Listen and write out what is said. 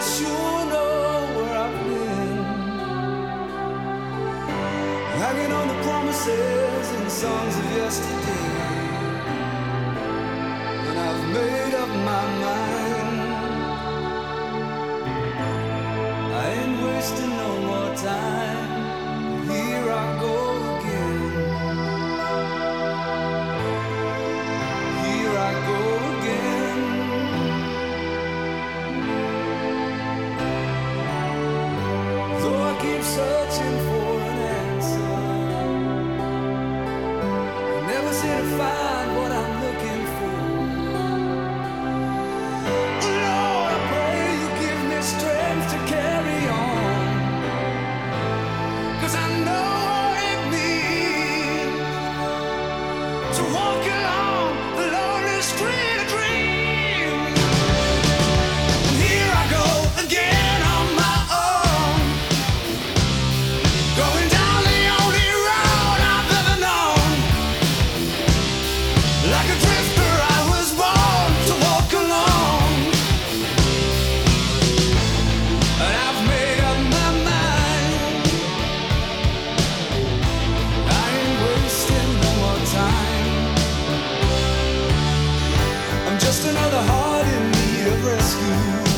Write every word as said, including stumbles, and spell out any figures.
sure know where I've been, hanging on the promises and songs of yesterday. And I've made up my mind, I ain't wasting no more time. Here I go again, here I go again. Though I keep searching for an answer, I never seem to find what I'm looking for. Lord, I pray you give me strength to carry on, 'cause I know what it means to walk along the lonely street of dreams. And here I go again on my own, going down the only road I've ever known. Like a drifter I was born to walk alone, and I've made up my mind, I ain't wasting no more time. I'm just another heart in need of rescue.